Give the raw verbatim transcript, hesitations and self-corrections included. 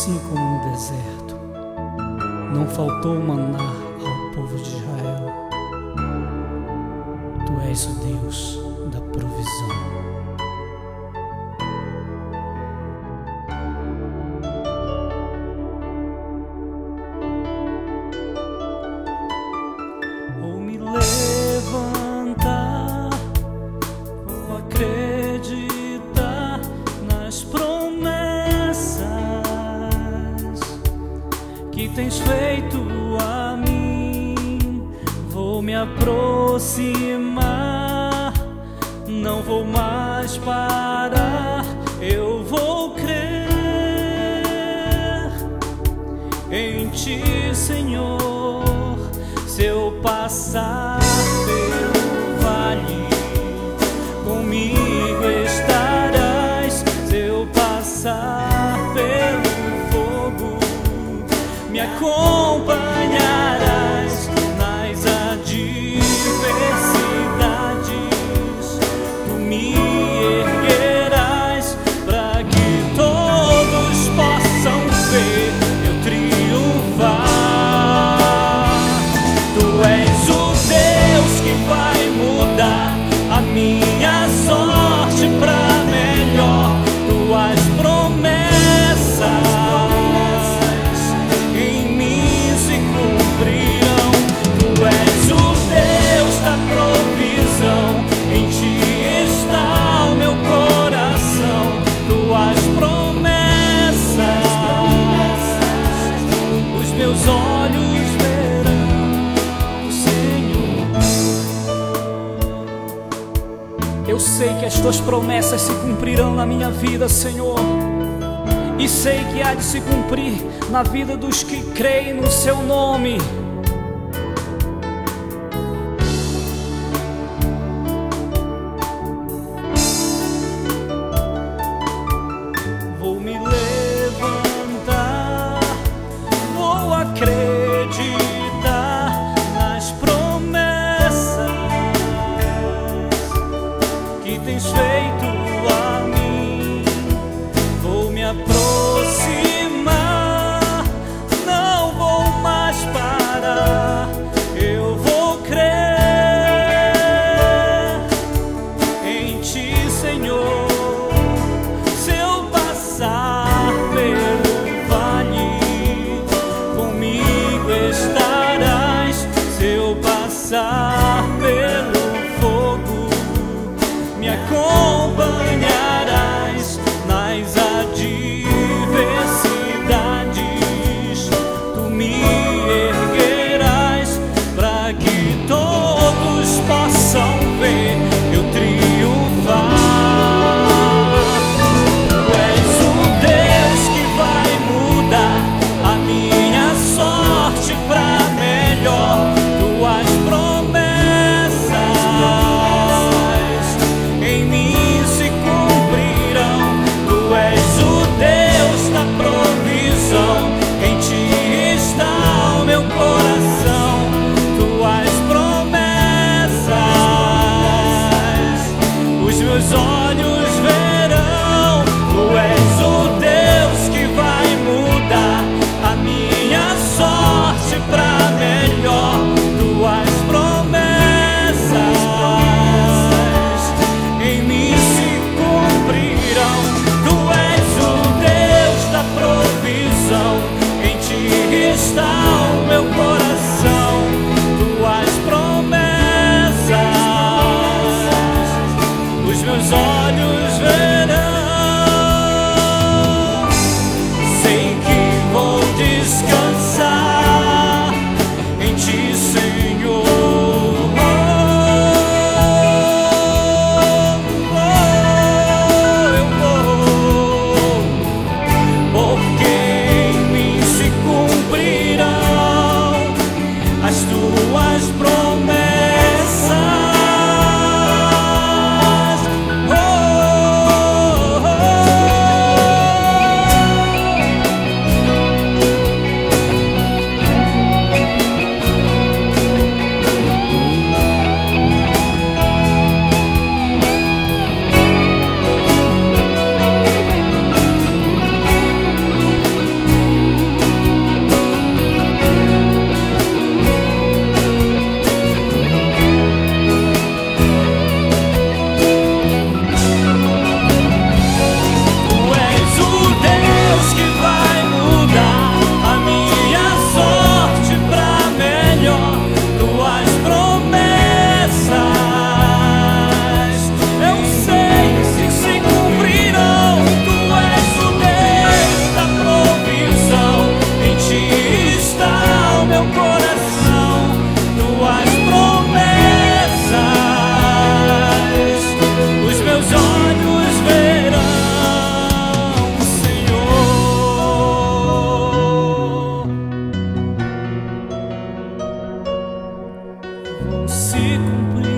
assim como no deserto. Não faltou maná ao povo de Israel. Tu és o Deus da provisão. Vou me levantar, vou acreditar nas promessas que tens feito a mim. Vou me aproximar, não vou mais parar. Eu vou crer em Ti, Senhor. Se eu passar pelo vale, comigo estarás. Se eu passar pelo fogo, me acompanharás. Nas adversidades, tu me erguerás, para que todos possam ver eu triunfar. Tu és o Deus que vai mudar a minha sorte pra melhor. Tuas promessas em mim se cumprirão. Tu és o Deus da provisão, em Ti está o meu coração. Tuas promessas, os meus olhos verão, Senhor. Eu sei que as Tuas promessas se cumprirão na minha vida, Senhor, e sei que há de se cumprir na vida dos que creem no Seu nome. Vou me levantar, vou acreditar nas promessas que tens feito a mim. Vou me aproximar, não vou mais parar. Eu vou crer em Ti, Senhor. Se eu passar pelo vale, comigo estarás. Se eu passar pelo fogo, me acompanharás. Nas adversidades, tu me erguerás, para que todos possam ver eu triunfar. Tu és o Deus que vai mudar a minha sorte pra melhor. Tuas promessas em mim se cumprirão. Tu és o Deus da provisão, em Ti está o meu coração. Tuas promessas, os meus olhos verão. Tu és o Deus que vai mudar a minha sorte pra melhor. Tuas promessas em mim se cumprirão. Tu és o Deus da provisão, em Ti está o meu coração. Tuas promessas, os meus olhos verão. Sei que vou descansar em Ti, Senhor. Eu vou, porque em mim se cumprirão se cumprir.